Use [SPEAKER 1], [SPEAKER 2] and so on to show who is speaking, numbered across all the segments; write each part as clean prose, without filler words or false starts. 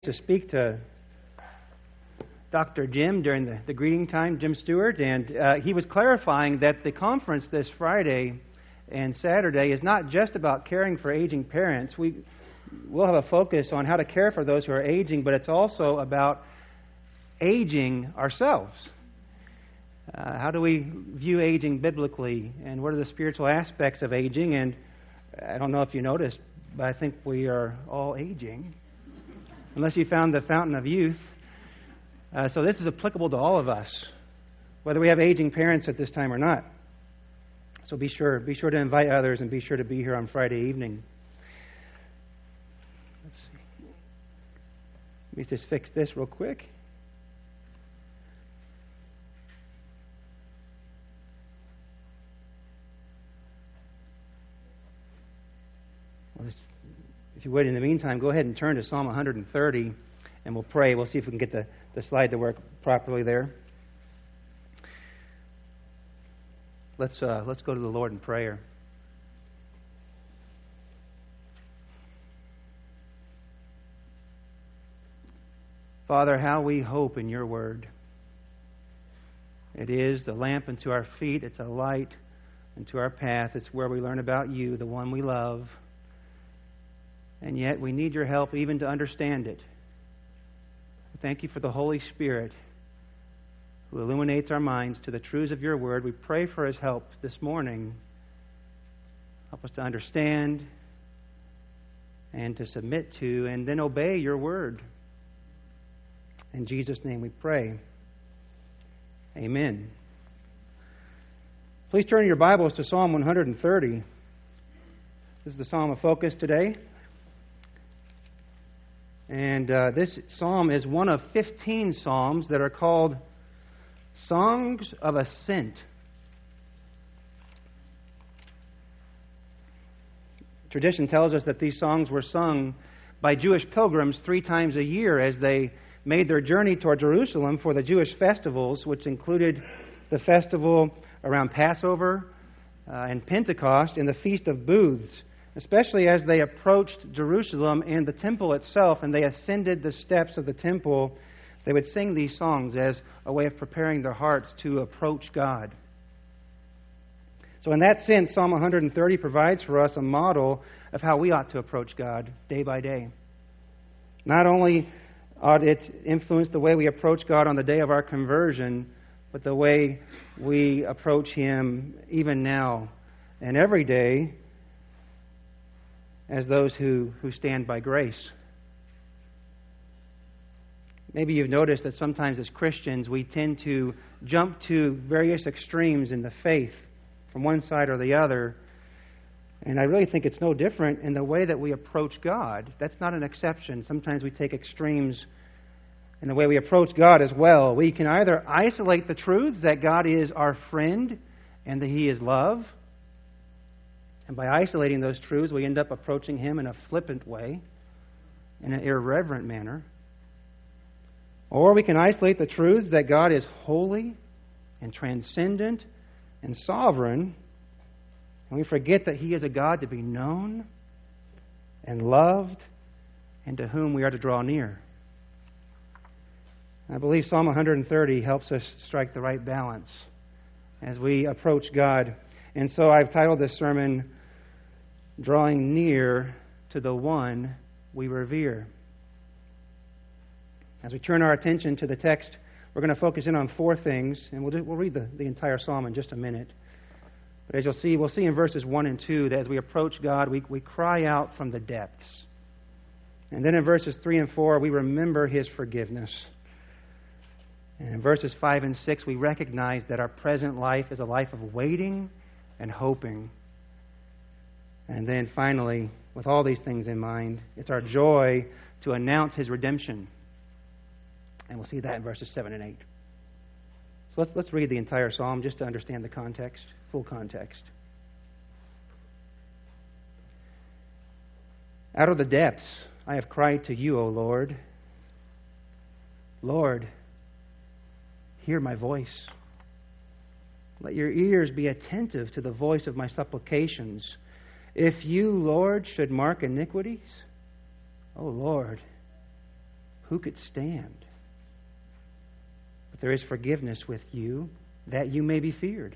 [SPEAKER 1] To speak to Dr. Jim during the greeting time, Jim Stewart, and he was clarifying that the conference this Friday and Saturday is not just about caring for aging parents. We'll have a focus on how to care for those who are aging, but it's also about aging ourselves. How do we view aging biblically, and what are the spiritual aspects of aging? And I don't know if you noticed, but I think we are all aging. Unless you found the fountain of youth. So this is applicable to all of us, whether we have aging parents at this time or not. So be sure to invite others and be sure to be here on Friday evening. Let's see. Let me just fix this real quick. If you would, in the meantime, go ahead and turn to Psalm 130, and we'll pray. We'll see if we can get the slide to work properly there. Let's go to the Lord in prayer. Father, how we hope in your word. It is the lamp unto our feet. It's a light unto our path. It's where we learn about you, the one we love. And yet we need your help even to understand it. Thank you for the Holy Spirit who illuminates our minds to the truths of your word. We pray for his help this morning. Help us to understand and to submit to and then obey your word. In Jesus' name we pray. Amen. Please turn your Bibles to Psalm 130. This is the Psalm of Focus today. And this psalm is one of 15 psalms that are called Songs of Ascent. Tradition tells us that these songs were sung by Jewish pilgrims 3 times a year as they made their journey toward Jerusalem for the Jewish festivals, which included the festival around Passover and Pentecost and the Feast of Booths. Especially as they approached Jerusalem and the temple itself, and they ascended the steps of the temple, they would sing these songs as a way of preparing their hearts to approach God. So in that sense, Psalm 130 provides for us a model of how we ought to approach God day by day. Not only ought it influence the way we approach God on the day of our conversion, but the way we approach Him even now and every day as those who stand by grace. Maybe you've noticed that sometimes as Christians we tend to jump to various extremes in the faith from one side or the other. And I really think it's no different in the way that we approach God. That's not an exception. Sometimes we take extremes in the way we approach God as well. We can either isolate the truths that God is our friend and that He is love. And by isolating those truths, we end up approaching Him in a flippant way, in an irreverent manner. Or we can isolate the truths that God is holy and transcendent and sovereign, and we forget that He is a God to be known and loved and to whom we are to draw near. I believe Psalm 130 helps us strike the right balance as we approach God. And so I've titled this sermon, Drawing Near to the One We Revere. As we turn our attention to the text, we're going to focus in on 4 things, and we'll read the entire psalm in just a minute. But as you'll see, we'll see in verses 1 and 2 that as we approach God, we cry out from the depths. And then in verses 3 and 4, we remember His forgiveness. And in verses 5 and 6, we recognize that our present life is a life of waiting and hoping. And then finally, with all these things in mind, it's our joy to announce His redemption. And we'll see that in verses 7 and 8. So let's read the entire psalm just to understand the context, full context. Out of the depths I have cried to you, O Lord. Lord, hear my voice. Let your ears be attentive to the voice of my supplications. If you, Lord, should mark iniquities, O Lord, who could stand? But there is forgiveness with you, that you may be feared.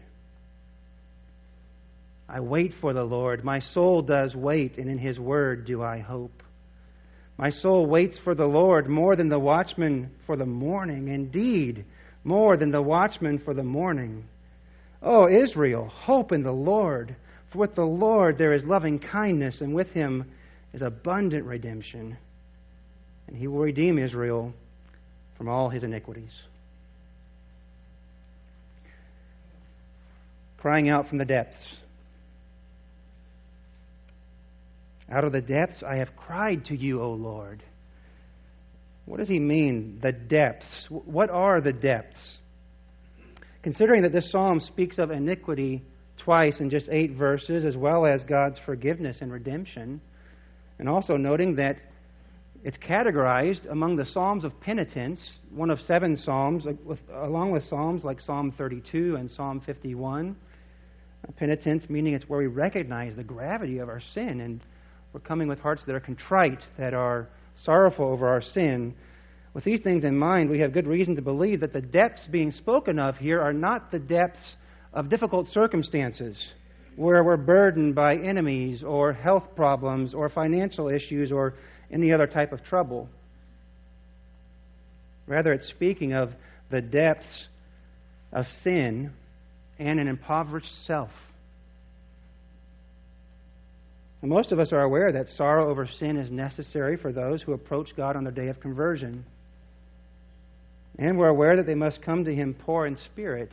[SPEAKER 1] I wait for the Lord. My soul does wait, and in His word do I hope. My soul waits for the Lord more than the watchman for the morning. Indeed, more than the watchman for the morning. O Israel, hope in the Lord. For with the Lord there is loving kindness, and with Him is abundant redemption. And He will redeem Israel from all his iniquities. Crying out from the depths. Out of the depths I have cried to you, O Lord. What does he mean, the depths? What are the depths? Considering that this psalm speaks of iniquity twice in just 8 verses, as well as God's forgiveness and redemption, and also noting that it's categorized among the Psalms of Penitence, one of 7 psalms, along with psalms like Psalm 32 and Psalm 51. Penitence meaning it's where we recognize the gravity of our sin, and we're coming with hearts that are contrite, that are sorrowful over our sin. With these things in mind, we have good reason to believe that the depths being spoken of here are not the depths of difficult circumstances, where we're burdened by enemies or health problems or financial issues or any other type of trouble. Rather, it's speaking of the depths of sin and an impoverished self. And most of us are aware that sorrow over sin is necessary for those who approach God on their day of conversion. And we're aware that they must come to Him poor in spirit,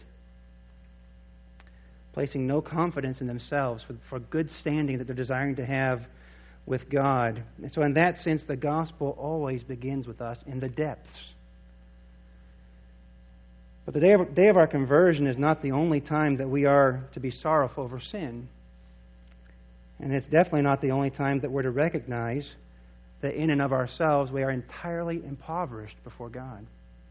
[SPEAKER 1] placing no confidence in themselves for good standing that they're desiring to have with God. And so in that sense, the gospel always begins with us in the depths. But the day of our conversion is not the only time that we are to be sorrowful over sin. And it's definitely not the only time that we're to recognize that in and of ourselves we are entirely impoverished before God.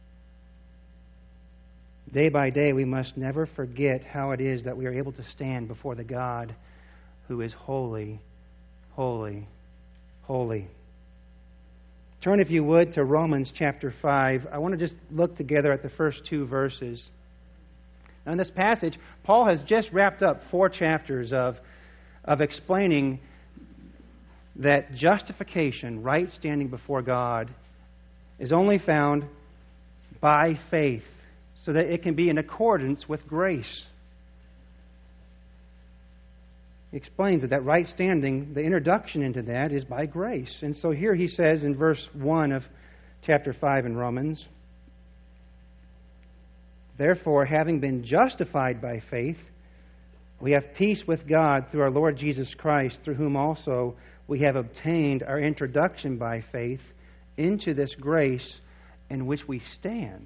[SPEAKER 1] Day by day, we must never forget how it is that we are able to stand before the God who is holy, holy, holy. Turn, if you would, to Romans chapter 5. I want to just look together at the first 2 verses. Now, in this passage, Paul has just wrapped up 4 chapters of explaining that justification, right standing before God, is only found by faith, so that it can be in accordance with grace. He explains that right standing, the introduction into that is by grace. And so here he says in verse 1 of chapter 5 in Romans, "Therefore, having been justified by faith, we have peace with God through our Lord Jesus Christ, through whom also we have obtained our introduction by faith into this grace in which we stand."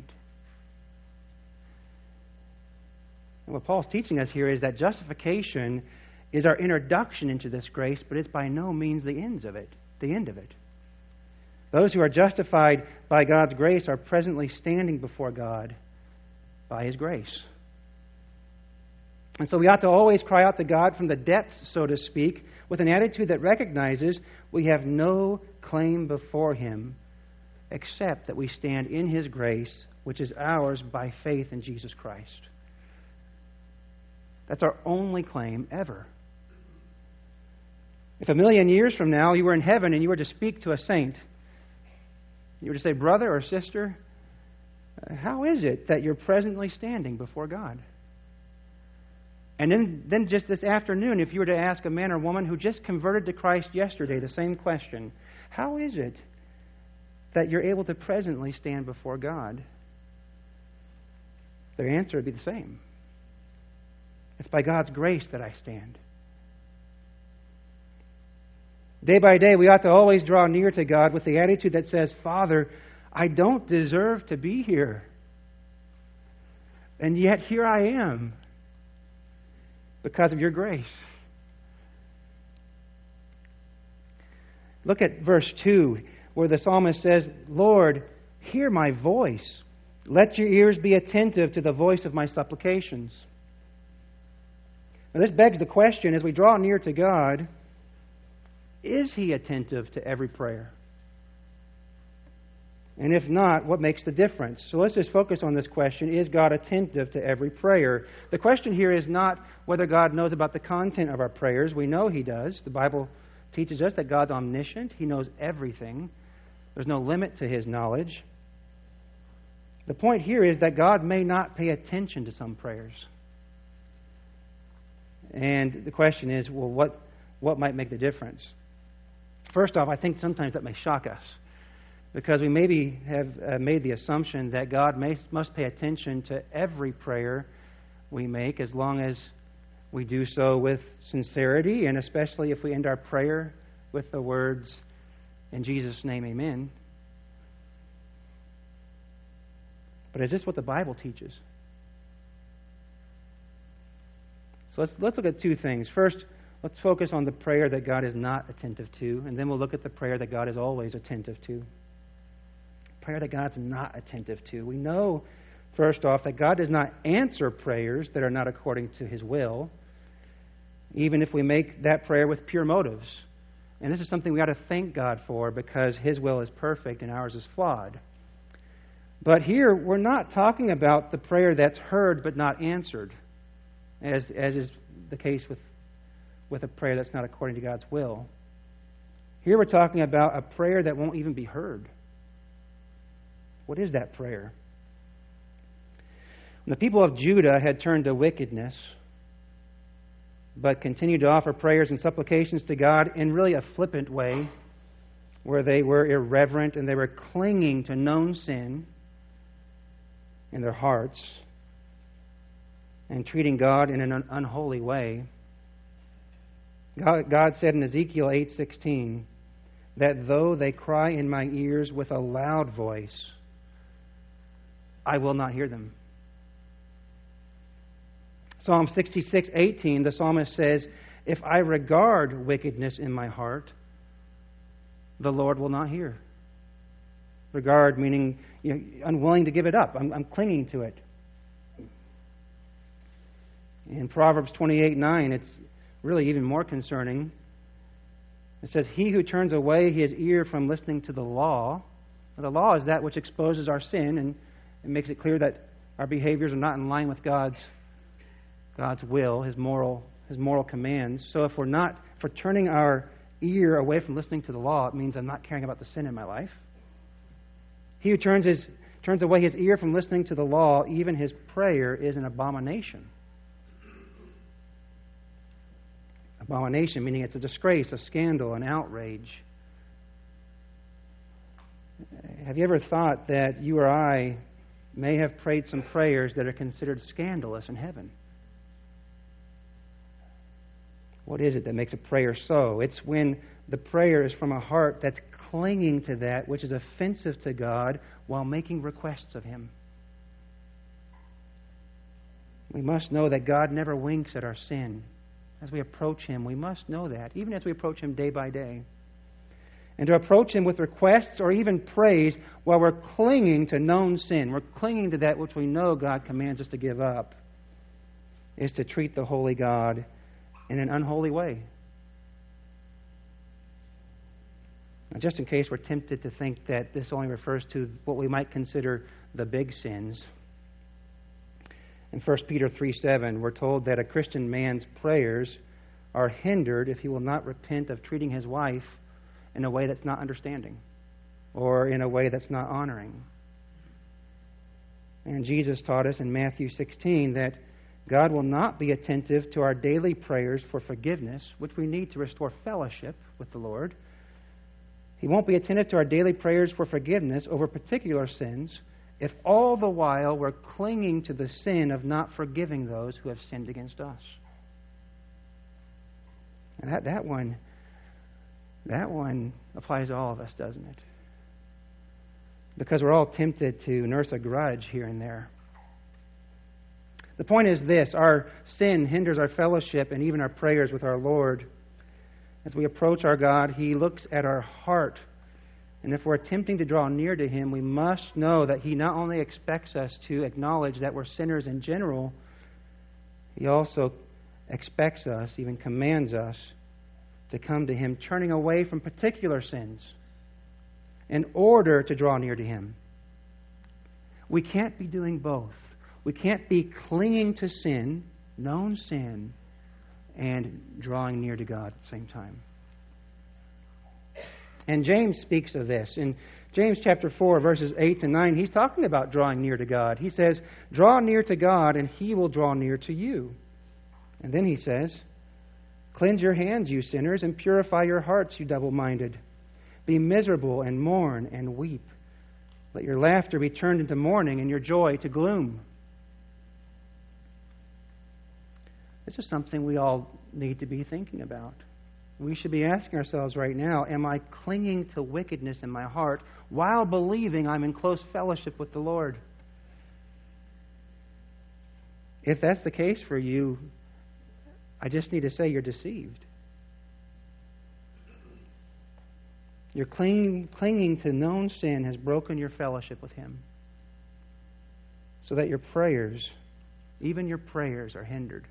[SPEAKER 1] And what Paul's teaching us here is that justification is our introduction into this grace, but it's by no means the end of it. Those who are justified by God's grace are presently standing before God by His grace. And so we ought to always cry out to God from the depths, so to speak, with an attitude that recognizes we have no claim before Him except that we stand in His grace, which is ours by faith in Jesus Christ. That's our only claim ever. If 1,000,000 years from now you were in heaven and you were to speak to a saint, you were to say, "Brother or sister, how is it that you're presently standing before God?" And then just this afternoon, if you were to ask a man or woman who just converted to Christ yesterday the same question, how is it that you're able to presently stand before God? Their answer would be the same. It's by God's grace that I stand. Day by day, we ought to always draw near to God with the attitude that says, "Father, I don't deserve to be here. And yet here I am because of your grace." Look at verse 2, where the psalmist says, "Lord, hear my voice. Let your ears be attentive to the voice of my supplications." Now, this begs the question, as we draw near to God, is He attentive to every prayer? And if not, what makes the difference? So let's just focus on this question. Is God attentive to every prayer? The question here is not whether God knows about the content of our prayers. We know He does. The Bible teaches us that God's omniscient. He knows everything. There's no limit to His knowledge. The point here is that God may not pay attention to some prayers. And the question is, well, what might make the difference? First off, I think sometimes that may shock us, because we maybe have made the assumption that God must pay attention to every prayer we make, as long as we do so with sincerity, and especially if we end our prayer with the words, "In Jesus' name, amen." But is this what the Bible teaches? So let's look at two things. First, let's focus on the prayer that God is not attentive to, and then we'll look at the prayer that God is always attentive to. Prayer that God's not attentive to. We know, first off, that God does not answer prayers that are not according to His will, even if we make that prayer with pure motives. And this is something we ought to thank God for, because His will is perfect and ours is flawed. But here, we're not talking about the prayer that's heard but not answered, as is the case with a prayer that's not according to God's will. Here we're talking about a prayer that won't even be heard. What is that prayer? When the people of Judah had turned to wickedness, but continued to offer prayers and supplications to God in really a flippant way, where they were irreverent and they were clinging to known sin in their hearts and treating God in an unholy way, God said in Ezekiel 8:16 that though they cry in my ears with a loud voice, I will not hear them. Psalm 66:18, the psalmist says, if I regard wickedness in my heart, the Lord will not hear. Regard meaning unwilling to give it up. I'm clinging to it. In Proverbs 28:9, it's really even more concerning. It says, he who turns away his ear from listening to the law. Now, the law is that which exposes our sin, and it makes it clear that our behaviors are not in line with God's will, His moral commands. So if we're turning our ear away from listening to the law, it means I'm not caring about the sin in my life. He who turns away his ear from listening to the law, even his prayer is an abomination. Abomination meaning it's a disgrace, a scandal, an outrage. Have you ever thought that you or I may have prayed some prayers that are considered scandalous in heaven? What is it that makes a prayer so? It's when the prayer is from a heart that's clinging to that which is offensive to God while making requests of Him. We must know that God never winks at our sin. As we approach Him, we must know that, even as we approach Him day by day. And to approach Him with requests or even praise while we're clinging to known sin, we're clinging to that which we know God commands us to give up, is to treat the holy God in an unholy way. Now, just in case we're tempted to think that this only refers to what we might consider the big sins, in 1 Peter 3:7, we're told that a Christian man's prayers are hindered if he will not repent of treating his wife in a way that's not understanding or in a way that's not honoring. And Jesus taught us in Matthew 16 that God will not be attentive to our daily prayers for forgiveness, which we need to restore fellowship with the Lord. He won't be attentive to our daily prayers for forgiveness over particular sins if all the while we're clinging to the sin of not forgiving those who have sinned against us. And that one applies to all of us, doesn't it? Because we're all tempted to nurse a grudge here and there. The point is this: our sin hinders our fellowship and even our prayers with our Lord. As we approach our God, He looks at our heart. And if we're attempting to draw near to Him, we must know that He not only expects us to acknowledge that we're sinners in general, He also expects us, even commands us, to come to Him turning away from particular sins in order to draw near to Him. We can't be doing both. We can't be clinging to sin, known sin, and drawing near to God at the same time. And James speaks of this. In James chapter 4, verses 8 to 9, he's talking about drawing near to God. He says, "Draw near to God, and He will draw near to you." And then he says, "Cleanse your hands, you sinners, and purify your hearts, you double-minded. Be miserable and mourn and weep. Let your laughter be turned into mourning and your joy to gloom." This is something we all need to be thinking about. We should be asking ourselves right now, am I clinging to wickedness in my heart while believing I'm in close fellowship with the Lord? If that's the case for you, I just need to say you're deceived. Your clinging to known sin has broken your fellowship with Him, so that your prayers, even your prayers, are hindered.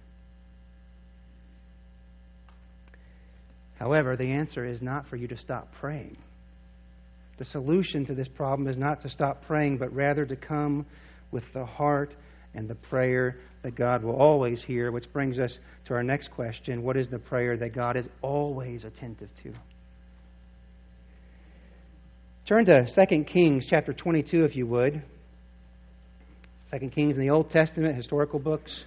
[SPEAKER 1] However, the answer is not for you to stop praying. The solution to this problem is not to stop praying, but rather to come with the heart and the prayer that God will always hear, which brings us to our next question. What is the prayer that God is always attentive to? Turn to 2 Kings chapter 22, if you would. 2 Kings in the Old Testament, historical books.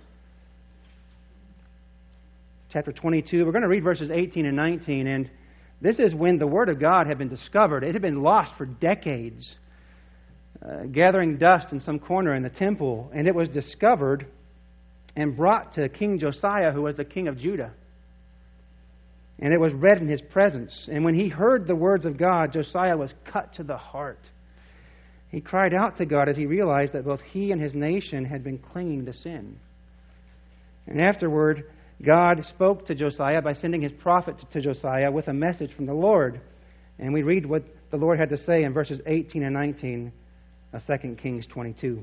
[SPEAKER 1] Chapter 22, we're going to read verses 18 and 19, and this is when the Word of God had been discovered. It had been lost for decades, gathering dust in some corner in the temple, and it was discovered and brought to King Josiah, who was the king of Judah. And it was read in his presence. And when he heard the words of God, Josiah was cut to the heart. He cried out to God as he realized that both he and his nation had been clinging to sin. And afterward, God spoke to Josiah by sending His prophet to Josiah with a message from the Lord. And we read what the Lord had to say in verses 18 and 19 of 2 Kings 22.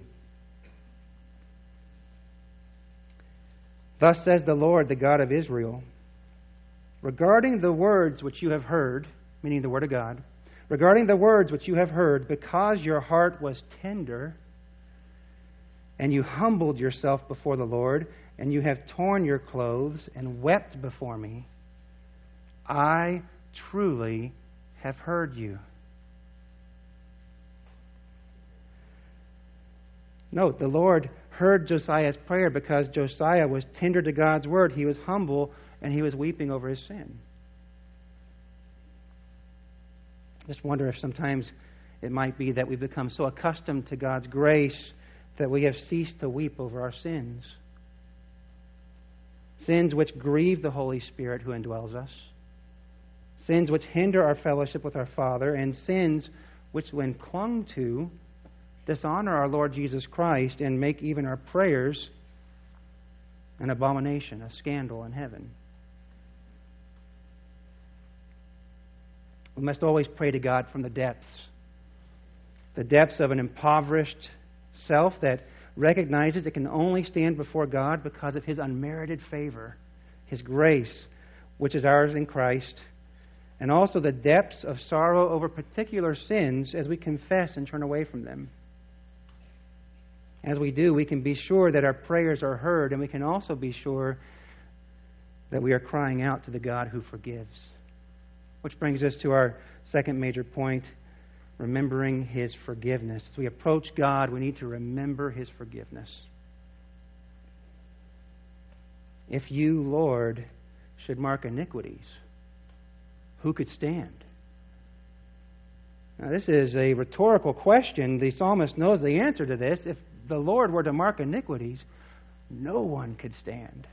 [SPEAKER 1] "Thus says the Lord, the God of Israel, regarding the words which you have heard," meaning the Word of God, "regarding the words which you have heard, because your heart was tender, and you humbled yourself before the Lord, and you have torn your clothes and wept before me, I truly have heard you." Note, the Lord heard Josiah's prayer because Josiah was tender to God's word. He was humble, and he was weeping over his sin. Just wonder if sometimes it might be that we become so accustomed to God's grace that we have ceased to weep over our sins. Sins which grieve the Holy Spirit who indwells us. Sins which hinder our fellowship with our Father. And sins which, when clung to, dishonor our Lord Jesus Christ and make even our prayers an abomination, a scandal in heaven. We must always pray to God from the depths of an impoverished self that recognizes it can only stand before God because of His unmerited favor, His grace, which is ours in Christ, and also the depths of sorrow over particular sins as we confess and turn away from them. As we do, we can be sure that our prayers are heard, and we can also be sure that we are crying out to the God who forgives. Which brings us to our second major point, remembering His forgiveness. As we approach God, we need to remember His forgiveness. If you, Lord, should mark iniquities, who could stand? Now, this is a rhetorical question. The psalmist knows the answer to this. If the Lord were to mark iniquities, no one could stand.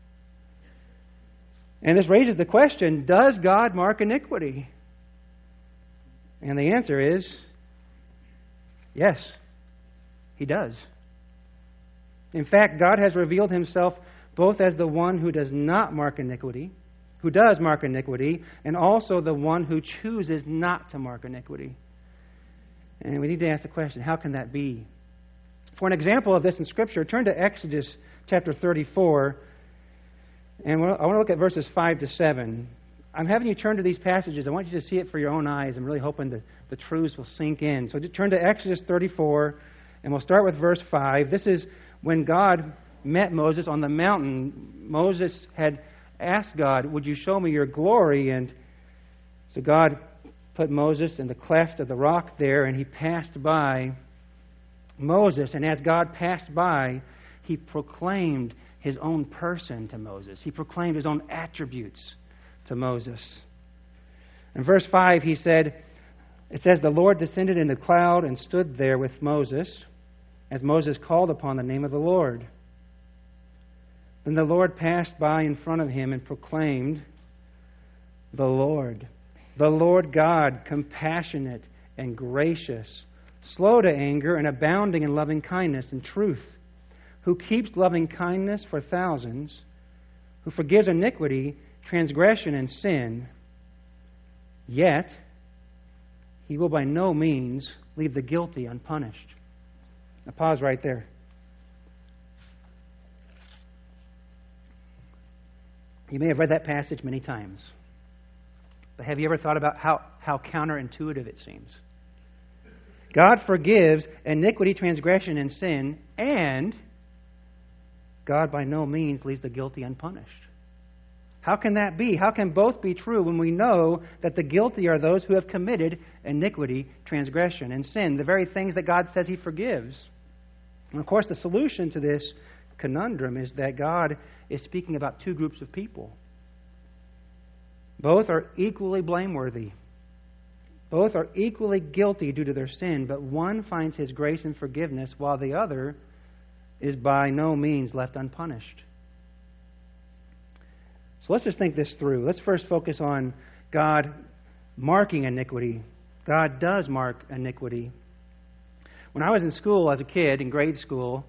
[SPEAKER 1] And this raises the question, does God mark iniquity? And the answer is, yes, He does. In fact, God has revealed Himself both as the one who does not mark iniquity, who does mark iniquity, and also the one who chooses not to mark iniquity. And we need to ask the question, how can that be? For an example of this in Scripture, turn to Exodus chapter 34, and I want to look at verses 5 to 7. I'm having you turn to these passages. I want you to see it for your own eyes. I'm really hoping that the truths will sink in. So turn to Exodus 34, and we'll start with verse 5. This is when God met Moses on the mountain. Moses had asked God, would you show me your glory? And so God put Moses in the cleft of the rock there, and he passed by Moses. And as God passed by, he proclaimed his own person to Moses. He proclaimed his own attributes to Moses. In verse 5, it says, the Lord descended in the cloud and stood there with Moses, as Moses called upon the name of the Lord. Then the Lord passed by in front of him and proclaimed, the Lord God, compassionate and gracious, slow to anger and abounding in loving kindness and truth, who keeps loving kindness for thousands, who forgives iniquity, transgression, and sin, yet he will by no means leave the guilty unpunished. Now pause right there. You may have read that passage many times, but have you ever thought about how counterintuitive it seems? God forgives iniquity, transgression, and sin, and God by no means leaves the guilty unpunished. How can that be? How can both be true when we know that the guilty are those who have committed iniquity, transgression, and sin, the very things that God says he forgives? And of course, the solution to this conundrum is that God is speaking about two groups of people. Both are equally blameworthy. Both are equally guilty due to their sin, but one finds his grace and forgiveness while the other is by no means left unpunished. So let's just think this through. Let's first focus on God marking iniquity. God does mark iniquity. When I was in school as a kid, in grade school,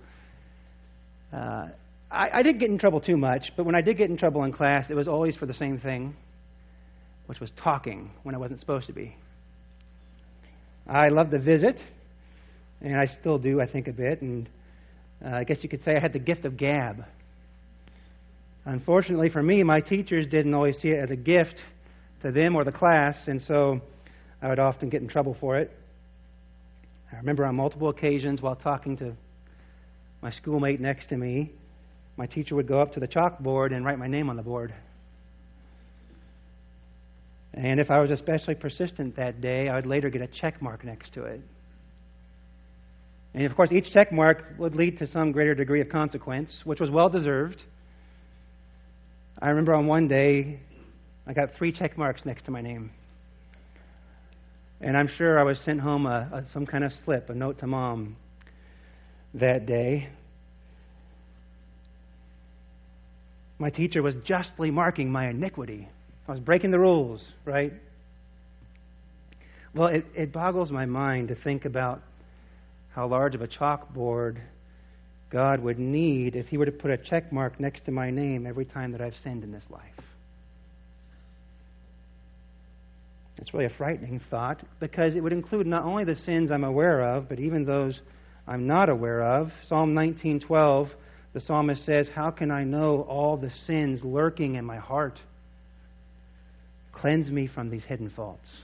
[SPEAKER 1] I didn't get in trouble too much, but when I did get in trouble in class, it was always for the same thing, which was talking when I wasn't supposed to be. I loved to visit, and I still do, I think, a bit, and I guess you could say I had the gift of gab. Unfortunately for me, my teachers didn't always see it as a gift to them or the class, and so I would often get in trouble for it. I remember on multiple occasions while talking to my schoolmate next to me, my teacher would go up to the chalkboard and write my name on the board. And if I was especially persistent that day, I would later get a check mark next to it. And of course, each check mark would lead to some greater degree of consequence, which was well deserved. I remember on one day, I got 3 check marks next to my name. And I'm sure I was sent home some kind of slip, a note to Mom that day. My teacher was justly marking my iniquity. I was breaking the rules, right? Well, it boggles my mind to think about how large of a chalkboard God would need if he were to put a check mark next to my name every time that I've sinned in this life. It's really a frightening thought because it would include not only the sins I'm aware of, but even those I'm not aware of. Psalm 19:12, the psalmist says, "How can I know all the sins lurking in my heart? Cleanse me from these hidden faults."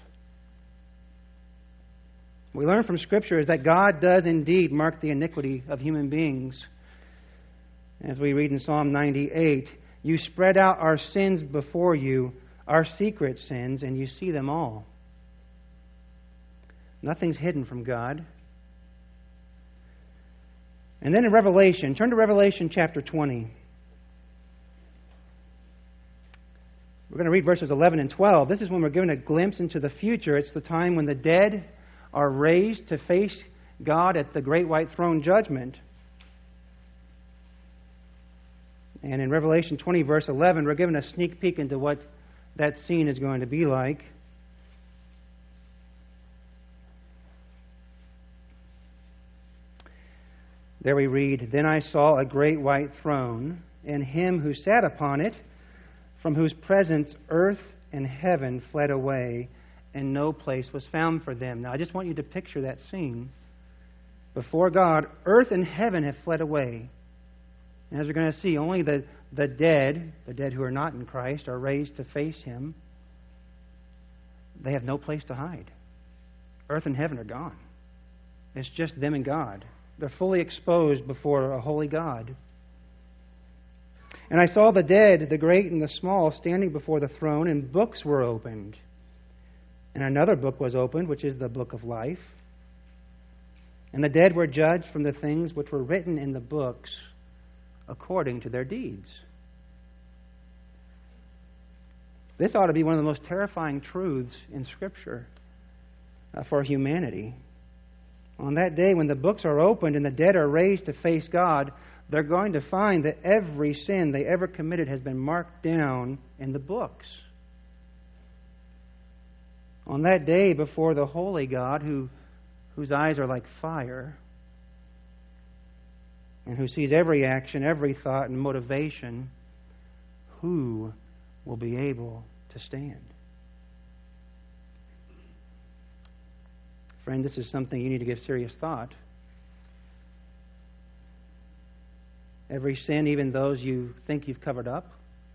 [SPEAKER 1] What we learn from Scripture is that God does indeed mark the iniquity of human beings. As we read in Psalm 98, "You spread out our sins before you, our secret sins, and you see them all." Nothing's hidden from God. And then in Revelation, turn to Revelation chapter 20. We're going to read verses 11 and 12. This is when we're given a glimpse into the future. It's the time when the dead are raised to face God at the great white throne judgment. And in Revelation 20, verse 11, we're given a sneak peek into what that scene is going to be like. There we read, "Then I saw a great white throne, and him who sat upon it, from whose presence earth and heaven fled away, and no place was found for them." Now, I just want you to picture that scene. Before God, earth and heaven have fled away. And as we're going to see, only the dead who are not in Christ, are raised to face Him. they have no place to hide. Earth and heaven are gone. It's just them and God. They're fully exposed before a holy God. And I saw the dead, the great and the small, standing before the throne, and books were opened. And another book was opened, which is the book of life. And the dead were judged from the things which were written in the books according to their deeds. This ought to be one of the most terrifying truths in Scripture for humanity. On that day when the books are opened and the dead are raised to face God, they're going to find that every sin they ever committed has been marked down in the books. On that day before the holy God, whose eyes are like fire, and who sees every action, every thought and motivation, who will be able to stand? Friend, this is something you need to give serious thought. Every sin, even those you think you've covered up,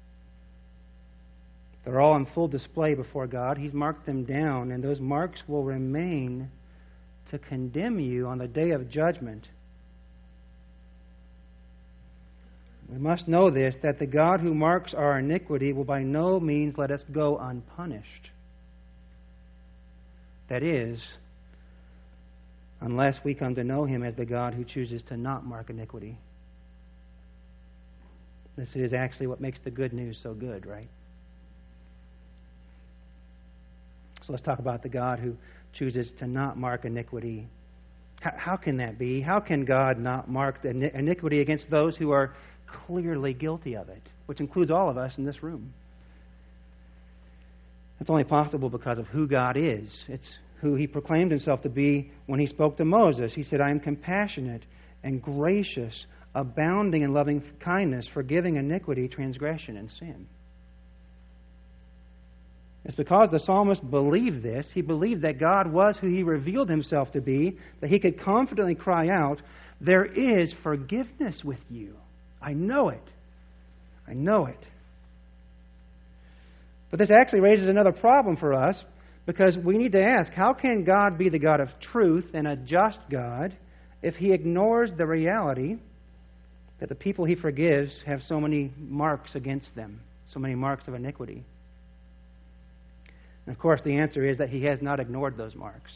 [SPEAKER 1] they're all on full display before God. He's marked them down, and those marks will remain to condemn you on the day of judgment. We must know this, that the God who marks our iniquity will by no means let us go unpunished. That is, unless we come to know Him as the God who chooses to not mark iniquity. This is actually what makes the good news so good, right? So let's talk about the God who chooses to not mark iniquity. How can that be? How can God not mark the iniquity against those who are clearly guilty of it, which includes all of us in this room? It's only possible because of who God is. It's who He proclaimed Himself to be when He spoke to Moses. He said, "I am compassionate and gracious, abounding in loving kindness, forgiving iniquity, transgression, and sin." It's because the psalmist believed this. He believed that God was who He revealed Himself to be, that he could confidently cry out, "There is forgiveness with you. I know it. I know it." But this actually raises another problem for us, because we need to ask, how can God be the God of truth and a just God if He ignores the reality that the people He forgives have so many marks against them, so many marks of iniquity? And of course, the answer is that He has not ignored those marks.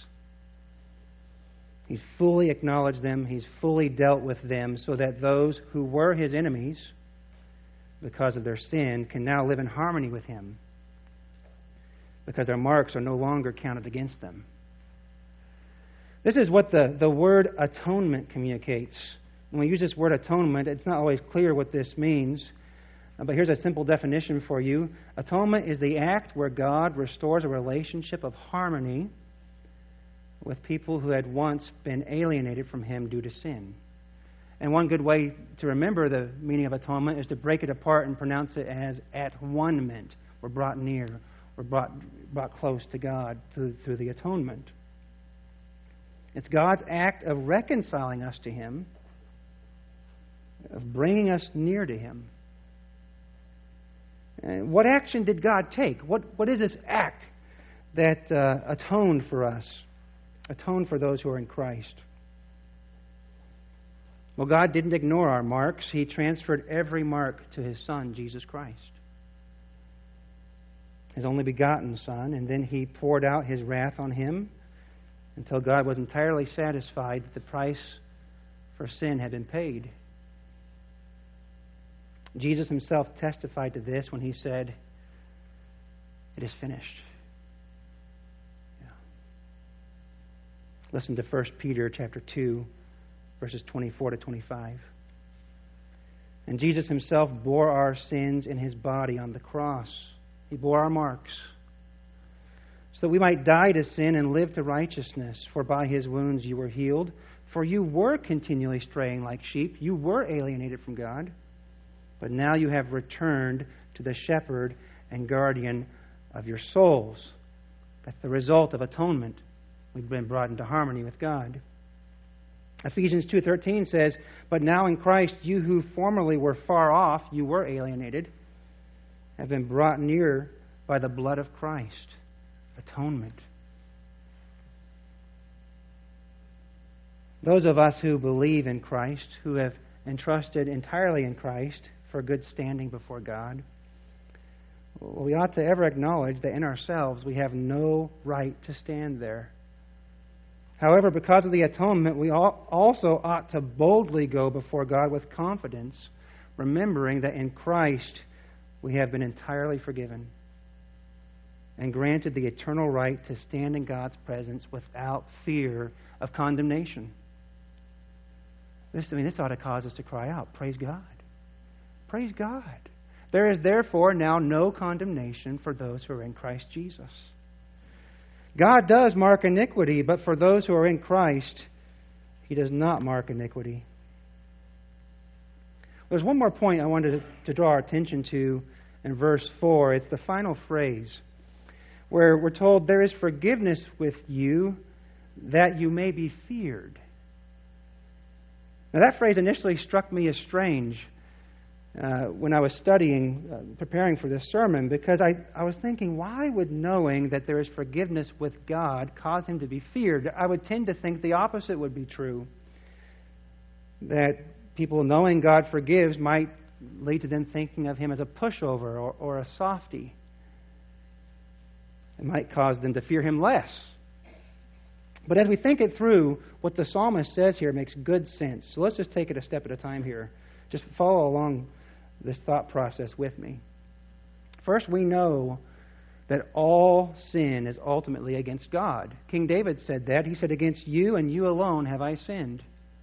[SPEAKER 1] He's fully acknowledged them. He's fully dealt with them so that those who were His enemies because of their sin can now live in harmony with Him, because their marks are no longer counted against them. This is what the word atonement communicates. When we use this word atonement, it's not always clear what this means. But here's a simple definition for you. Atonement is the act where God restores a relationship of harmony with people who had once been alienated from Him due to sin. And one good way to remember the meaning of atonement is to break it apart and pronounce it as at-one-ment. We're brought near. We're brought close to God through the atonement. It's God's act of reconciling us to Him, of bringing us near to Him. What action did God take? What is this act that atoned for us, atoned for those who are in Christ? Well, God didn't ignore our marks. He transferred every mark to His Son, Jesus Christ, His only begotten Son, and then He poured out His wrath on Him until God was entirely satisfied that the price for sin had been paid. Jesus Himself testified to this when He said, "It is finished." Yeah. Listen to 1 Peter chapter 2, verses 24 to 25. "And Jesus Himself bore our sins in His body on the cross." He bore our marks, so that we might die to sin and live to righteousness. "For by His wounds you were healed. For you were continually straying like sheep. You were alienated from God. But now you have returned to the shepherd and guardian of your souls." That's the result of atonement. We've been brought into harmony with God. Ephesians 2:13 says, "But now in Christ, you who formerly were far off," you were alienated, "have been brought near by the blood of Christ. atonement. Those of us who believe in Christ, who have entrusted entirely in Christ for good standing before God, we ought to ever acknowledge that in ourselves we have no right to stand there. However, because of the atonement, we also ought to boldly go before God with confidence, remembering that in Christ we have been entirely forgiven and granted the eternal right to stand in God's presence without fear of condemnation. This ought to cause us to cry out, praise God. Praise God. There is therefore now no condemnation for those who are in Christ Jesus. God does mark iniquity, but for those who are in Christ, He does not mark iniquity. There's one more point I wanted to draw our attention to in verse 4. It's the final phrase where we're told, there is forgiveness with you that you may be feared. Now that phrase initially struck me as strange when I was studying, preparing for this sermon, because I was thinking, why would knowing that there is forgiveness with God cause Him to be feared? I would tend to think the opposite would be true. That people knowing God forgives might lead to them thinking of Him as a pushover or a softy. It might cause them to fear Him less. But as we think it through, what the psalmist says here makes good sense. So let's just take it a step at a time here. Just follow along this thought process with me. First, we know that all sin is ultimately against God. King David said that. He said, against you and you alone have I sinned.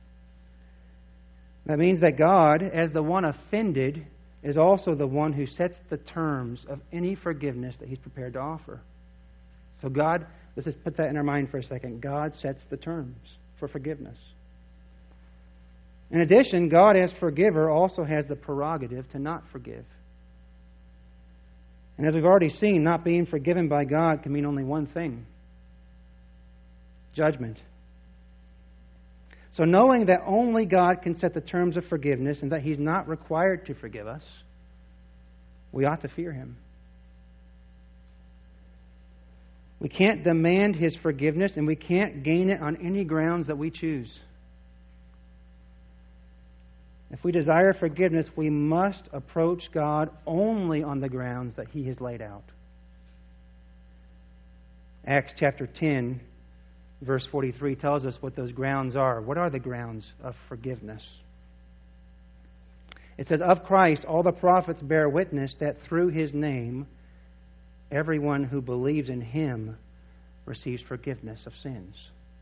[SPEAKER 1] That means that God, as the one offended, is also the one who sets the terms of any forgiveness that He's prepared to offer. So God, let's just put that in our mind for a second. God sets the terms for forgiveness. In addition, God as forgiver also has the prerogative to not forgive. And as we've already seen, not being forgiven by God can mean only one thing: judgment. So knowing that only God can set the terms of forgiveness and that He's not required to forgive us, we ought to fear Him. We can't demand His forgiveness, and we can't gain it on any grounds that we choose. If we desire forgiveness, we must approach God only on the grounds that He has laid out. Acts chapter 10, verse 43 tells us what those grounds are. What are the grounds of forgiveness? It says, of Christ all the prophets bear witness that through His name everyone who believes in Him receives forgiveness of sins.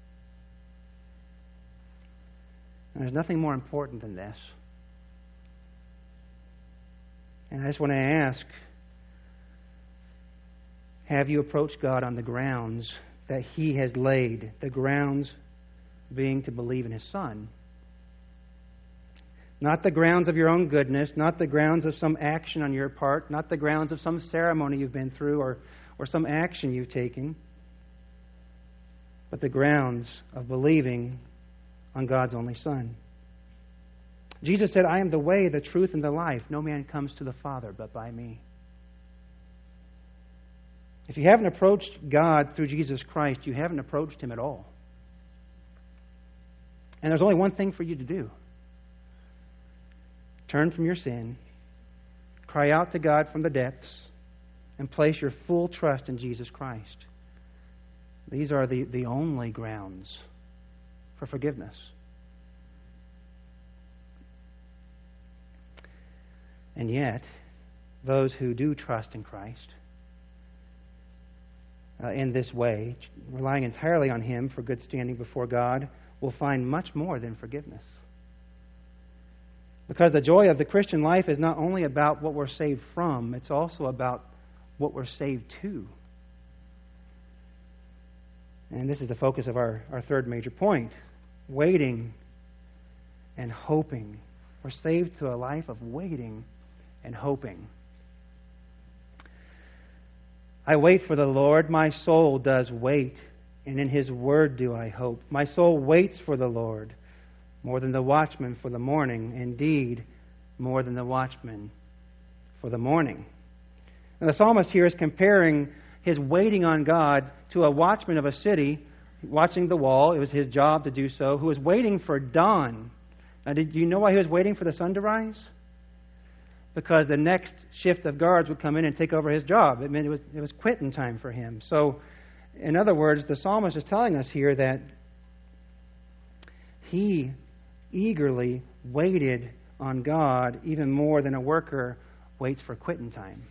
[SPEAKER 1] And there's nothing more important than this. And I just want to ask, have you approached God on the grounds that He has laid, the grounds being to believe in His Son? Not the grounds of your own goodness, not the grounds of some action on your part, not the grounds of some ceremony you've been through or some action you've taken, but the grounds of believing on God's only Son. Jesus said, I am the way, the truth, and the life. No man comes to the Father but by me. If you haven't approached God through Jesus Christ, you haven't approached Him at all. And there's only one thing for you to do. Turn from your sin, cry out to God from the depths, and place your full trust in Jesus Christ. These are the only grounds for forgiveness. And yet, those who do trust in Christ in this way, relying entirely on Him for good standing before God, will find much more than forgiveness. Because the joy of the Christian life is not only about what we're saved from, it's also about what we're saved to. And this is the focus of our third major point: waiting and hoping. We're saved to a life of waiting and hoping. I wait for the Lord, my soul does wait, and in His word do I hope. My soul waits for the Lord, more than the watchman for the morning, indeed, more than the watchman for the morning. And the psalmist here is comparing his waiting on God to a watchman of a city, watching the wall. It was his job to do so, who was waiting for dawn. Now, did you know why he was waiting for the sun to rise? Because the next shift of guards would come in and take over his job. It meant it was quitting time for him. So, in other words, the psalmist is telling us here that he eagerly waited on God even more than a worker waits for quitting time.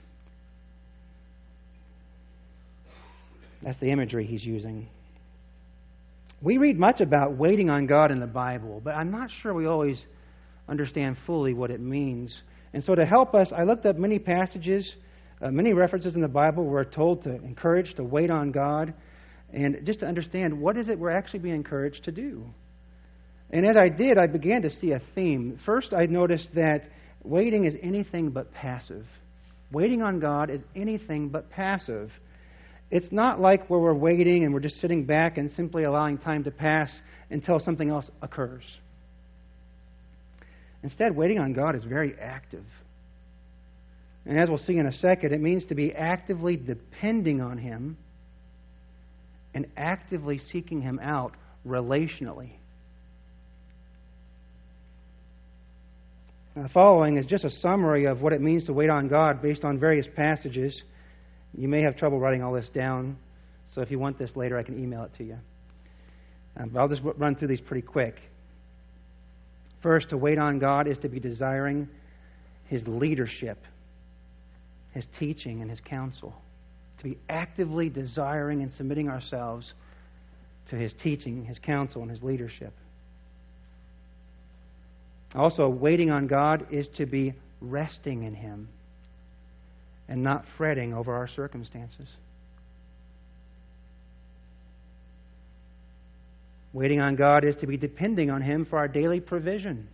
[SPEAKER 1] That's the imagery he's using. We read much about waiting on God in the Bible, but I'm not sure we always understand fully what it means. And so to help us, I looked up many passages, many references in the Bible where we're told to encourage to wait on God, and just to understand what is it we're actually being encouraged to do. And as I did, I began to see a theme. First, I noticed that waiting is anything but passive. Waiting on God is anything but passive. It's not like where we're waiting and we're just sitting back and simply allowing time to pass until something else occurs. Instead, waiting on God is very active. And as we'll see in a second, it means to be actively depending on Him and actively seeking Him out relationally. Now, the following is just a summary of what it means to wait on God based on various passages. You may have trouble writing all this down, so if you want this later, I can email it to you. But I'll just run through these pretty quick. First, to wait on God is to be desiring His leadership, His teaching, and His counsel. To be actively desiring and submitting ourselves to His teaching, His counsel, and His leadership. Also, waiting on God is to be resting in Him and not fretting over our circumstances. Waiting on God is to be depending on Him for our daily provision.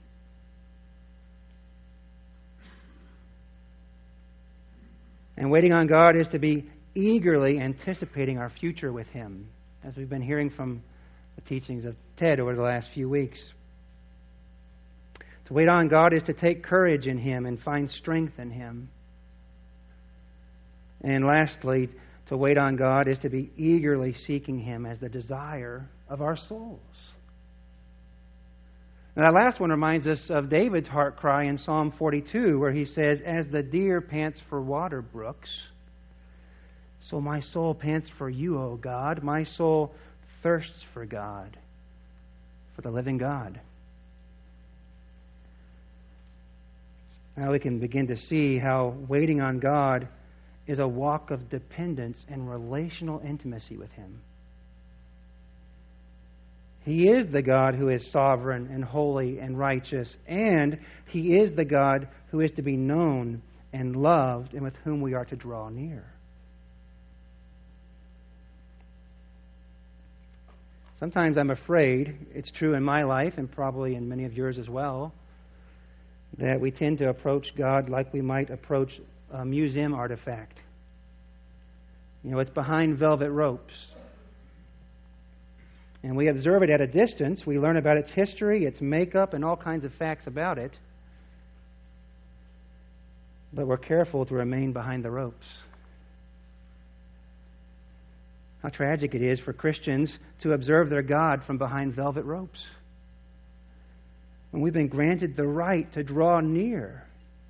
[SPEAKER 1] And waiting on God is to be eagerly anticipating our future with Him, as we've been hearing from the teachings of Ted over the last few weeks. To wait on God is to take courage in Him and find strength in Him. And lastly, to wait on God is to be eagerly seeking Him as the desire of our souls. Now, that last one reminds us of David's heart cry in Psalm 42, where he says, "As the deer pants for water brooks, so my soul pants for you, O God. My soul thirsts for God, for the living God." Now we can begin to see how waiting on God is a walk of dependence and relational intimacy with Him. He is the God who is sovereign and holy and righteous, and He is the God who is to be known and loved and with whom we are to draw near. Sometimes I'm afraid, it's true in my life and probably in many of yours as well, that we tend to approach God like we might approach a museum artifact. You know, it's behind velvet ropes. And we observe it at a distance. We learn about its history, its makeup, and all kinds of facts about it. But we're careful to remain behind the ropes. How tragic it is for Christians to observe their God from behind velvet ropes, when we've been granted the right to draw near.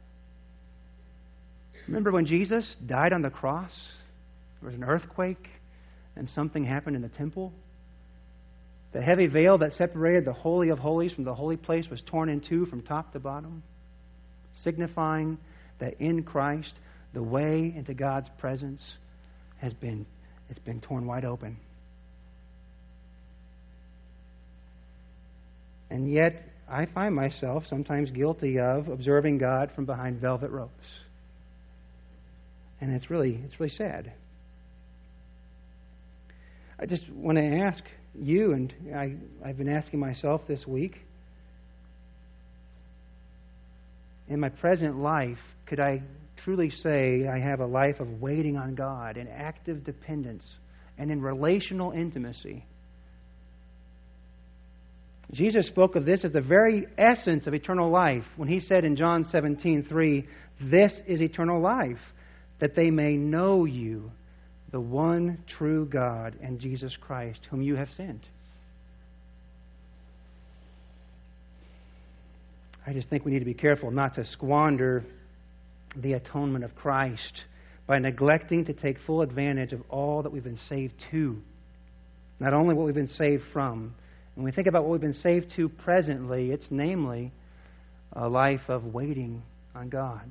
[SPEAKER 1] Remember when Jesus died on the cross? There was an earthquake and something happened in the temple. The heavy veil that separated the Holy of Holies from the holy place was torn in two from top to bottom, signifying that in Christ the way into God's presence has been torn wide open. And yet I find myself sometimes guilty of observing God from behind velvet ropes. And it's really sad. I just want to ask you, and I've been asking myself this week, in my present life, could I truly say I have a life of waiting on God in active dependence and in relational intimacy? Jesus spoke of this as the very essence of eternal life when He said in John 17:3, "This is eternal life, that they may know you, the one true God and Jesus Christ, whom you have sent. I just think we need to be careful not to squander the atonement of Christ by neglecting to take full advantage of all that we've been saved to. Not only what we've been saved from. When we think about what we've been saved to presently, it's namely a life of waiting on God.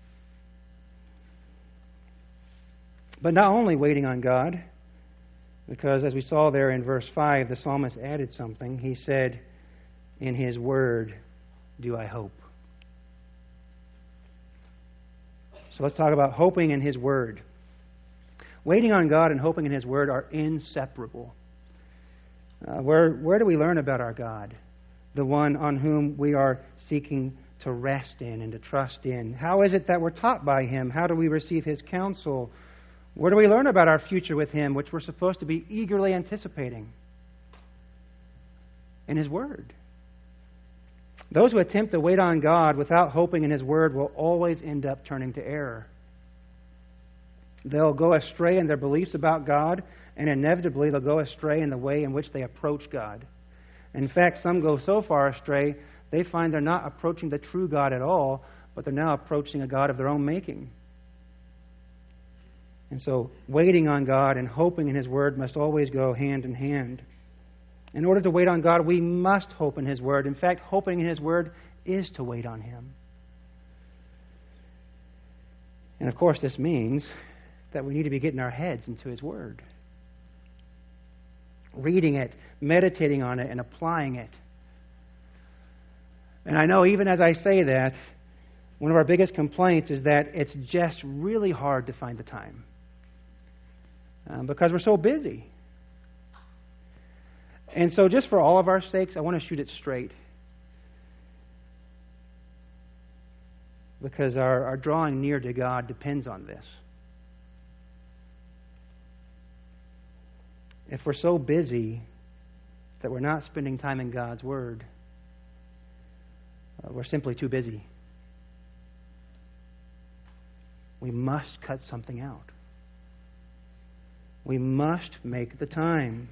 [SPEAKER 1] But not only waiting on God, because as we saw there in verse 5, the psalmist added something. He said, "In His Word do I hope." So let's talk about hoping in His Word. Waiting on God and hoping in His Word are inseparable. Where do we learn about our God? The one on whom we are seeking to rest in and to trust in. How is it that we're taught by Him? How do we receive His counsel? Where do we learn about our future with Him, which we're supposed to be eagerly anticipating? In His Word. Those who attempt to wait on God without hoping in His Word will always end up turning to error. They'll go astray in their beliefs about God, and inevitably they'll go astray in the way in which they approach God. In fact, some go so far astray, they find they're not approaching the true God at all, but they're now approaching a God of their own making. And so, waiting on God and hoping in His Word must always go hand in hand. In order to wait on God, we must hope in His Word. In fact, hoping in His Word is to wait on Him. And of course, this means that we need to be getting our heads into His Word. Reading it, meditating on it, and applying it. And I know even as I say that, one of our biggest complaints is that it's just really hard to find the time. Because we're so busy. And so just for all of our sakes, I want to shoot it straight. Because our drawing near to God depends on this. If we're so busy that we're not spending time in God's Word, we're simply too busy. We must cut something out. We must make the time.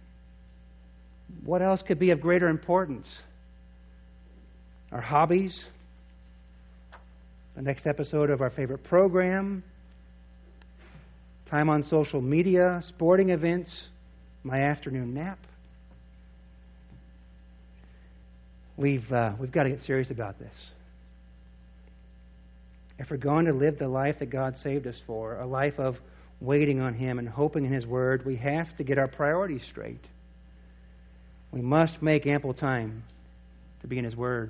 [SPEAKER 1] What else could be of greater importance? Our hobbies, the next episode of our favorite program, time on social media, sporting events, my afternoon nap. We've got to get serious about this. If we're going to live the life that God saved us for, a life of waiting on Him and hoping in His Word, we have to get our priorities straight. We must make ample time to be in His Word.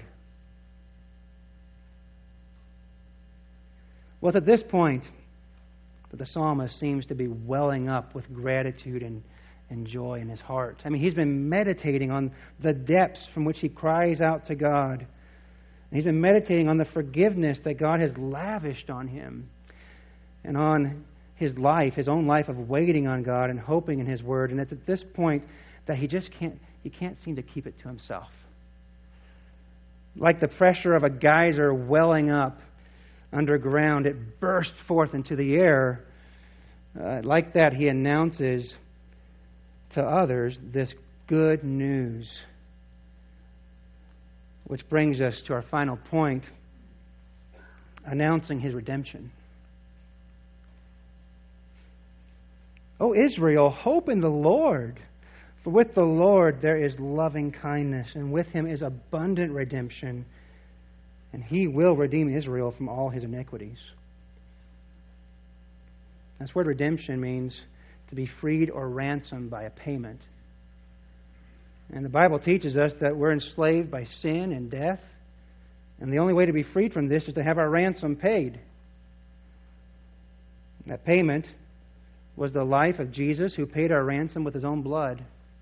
[SPEAKER 1] Well, at this point, the psalmist seems to be welling up with gratitude and joy in his heart. I mean, he's been meditating on the depths from which he cries out to God. And he's been meditating on the forgiveness that God has lavished on him and on his life, his own life of waiting on God and hoping in His Word. And it's at this point that he can't seem to keep it to himself. Like the pressure of a geyser welling up underground, it burst forth into the air. Like that, he announces to others this good news. Which brings us to our final point, announcing his redemption. O Israel, hope in the Lord. For with the Lord there is loving kindness, and with Him is abundant redemption, and He will redeem Israel from all his iniquities. This word redemption means to be freed or ransomed by a payment. And the Bible teaches us that we're enslaved by sin and death, and the only way to be freed from this is to have our ransom paid. That payment was the life of Jesus, who paid our ransom with His own blood.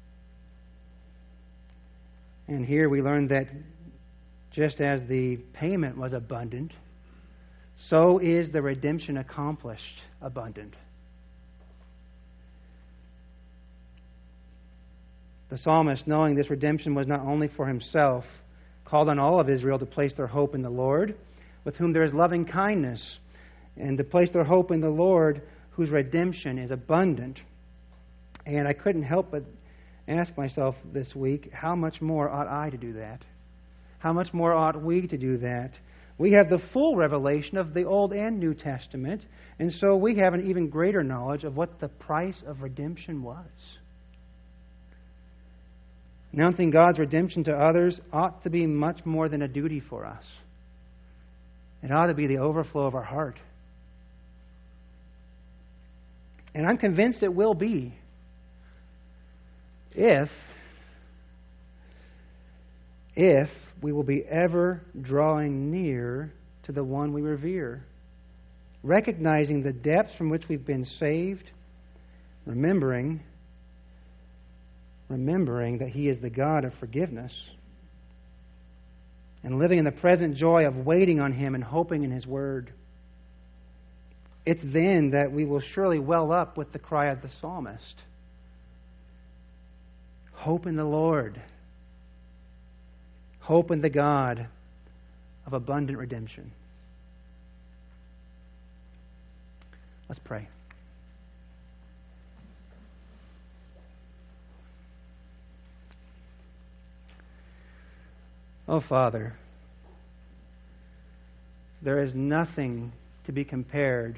[SPEAKER 1] And here we learn that just as the payment was abundant, so is the redemption accomplished abundant. The psalmist, knowing this redemption was not only for himself, called on all of Israel to place their hope in the Lord, with whom there is loving kindness, and to place their hope in the Lord, whose redemption is abundant. And I couldn't help but ask myself this week, how much more ought I to do that? How much more ought we to do that? We have the full revelation of the Old and New Testament, and so we have an even greater knowledge of what the price of redemption was. Announcing God's redemption to others ought to be much more than a duty for us. It ought to be the overflow of our heart. And I'm convinced it will be if we will be ever drawing near to the one we revere, recognizing the depths from which we've been saved, remembering that He is the God of forgiveness, and living in the present joy of waiting on Him and hoping in His Word. It's then that we will surely well up with the cry of the psalmist. Hope in the Lord. Hope in the God of abundant redemption. Let's pray. Oh, Father, there is nothing to be compared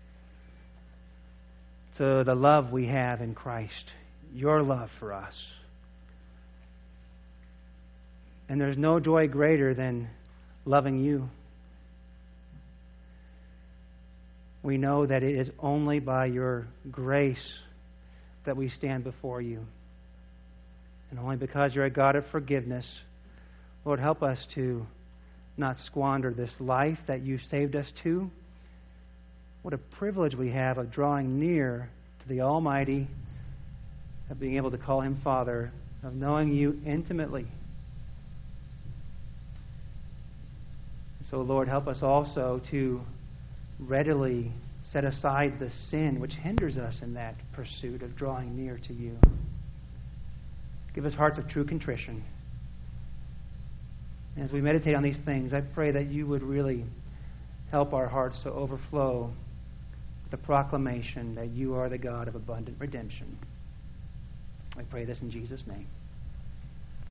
[SPEAKER 1] to the love we have in Christ, your love for us. And there's no joy greater than loving you. We know that it is only by your grace that we stand before you. And only because you're a God of forgiveness. Lord, help us to not squander this life that you saved us to. What a privilege we have of drawing near to the Almighty, of being able to call Him Father, of knowing you intimately. So, Lord, help us also to readily set aside the sin which hinders us in that pursuit of drawing near to you. Give us hearts of true contrition. And as we meditate on these things, I pray that you would really help our hearts to overflow with the proclamation that you are the God of abundant redemption. I pray this in Jesus' name.